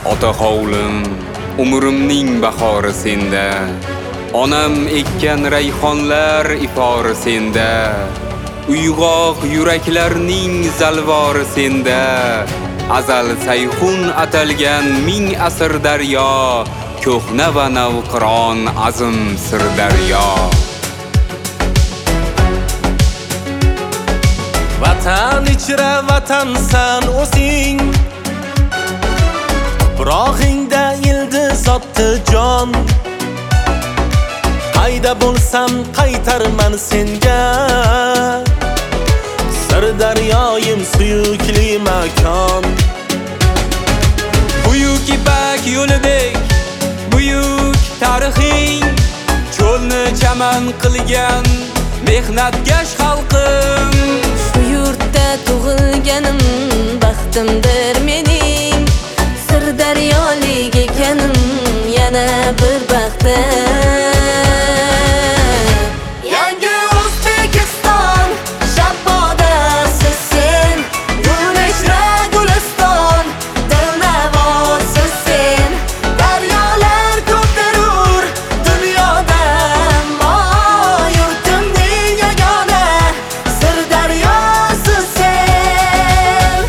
Ota hovlim, umrimning bahori senda. Onam ekkan rayhonlar ifori senda. Uyg'oq yuraklarning zalvori senda. Azal sayxun atalgan ming asr daryo, ko'hna va navqiron azm sir daryo. Vatan ichra vatansan o'zing, tuprog'ingda ildi zotdi jon. Qayda bo'lsam qaytarman senga, Sirdaryoyim suyukli makon. Buyuk ipak yo'lidek, buyuk tarixing, cho'lni chaman qilgan mehnatkash xalqim. Shu yurtda tug'ilganim baxtimdir mening, Sirdaryolik ekanim yana bir baxtim. Yangi O'zbekiston shabbodasiz sen, Gulishra Guliston dilnavosiz sen. Daryolar ko'pdirur dunyoda, ammo yurtimning yagona Sirdaryosiz sen.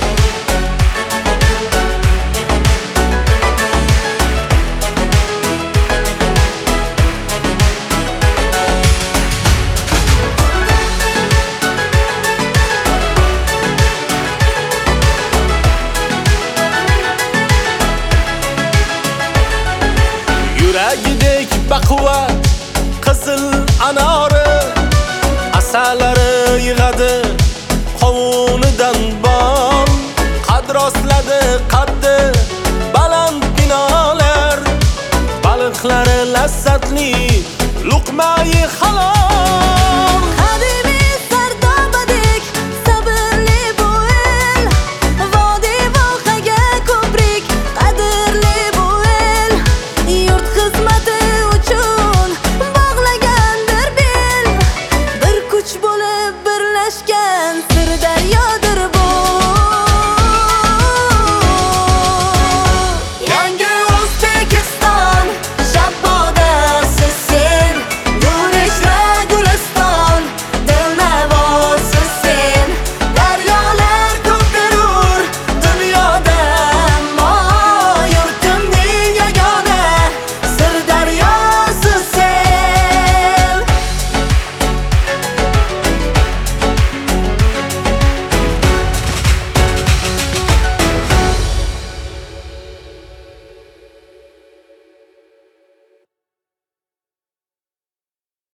Yuragidek baquvvat qizil anori, asalari yig'adi qovunidan bol. Qadrosladi qaddi baland binolar, baliqlari lazzatli luqmai halol.